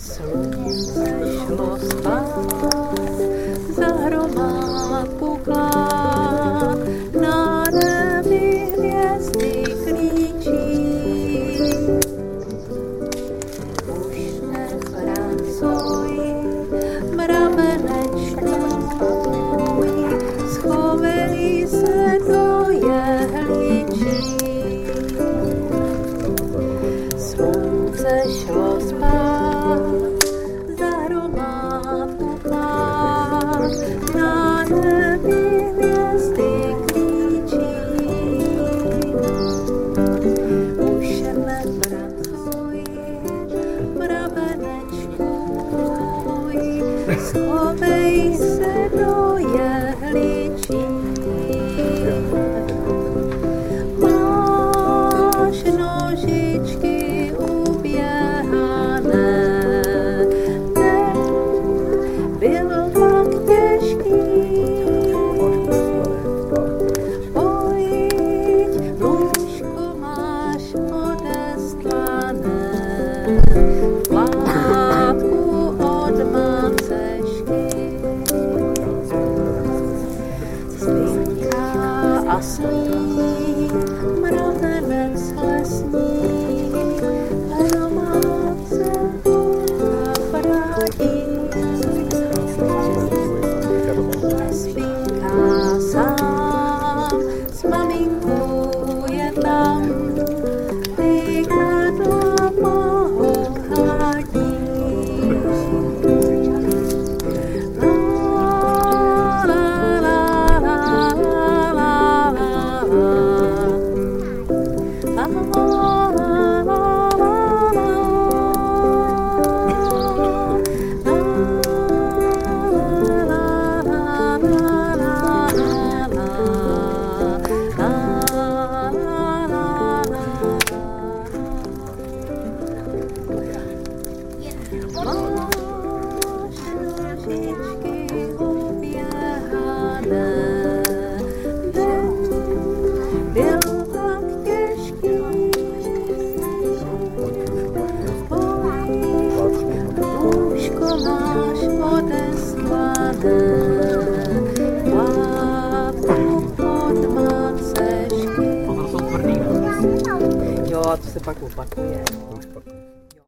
Slunce šlo spát, za hromádku klát, na nebi hvězdy klíčí. Už nepracuj, mravenečku můj, schovej se do jehličí. Slunce šlo spát, za hromádku klát, na nebi hvězdy klíčí. Už nepracuj, mravenečku můj, schovej se do jehličí. Máš nožičky uběhané, ten byl pak těžký. Pojď, lůžko máš odestlané, plátku od macešky. Spinká a sní, mravenec lesní, hromádce navradí. Spinká sám, s maminkou je tam, tykadla mohou hladí. Máš nožičky uběhané, den byl tak těžký. Pojď, lůžko máš odestlané, plátku od macešky. Jo, a to se pak opakuje.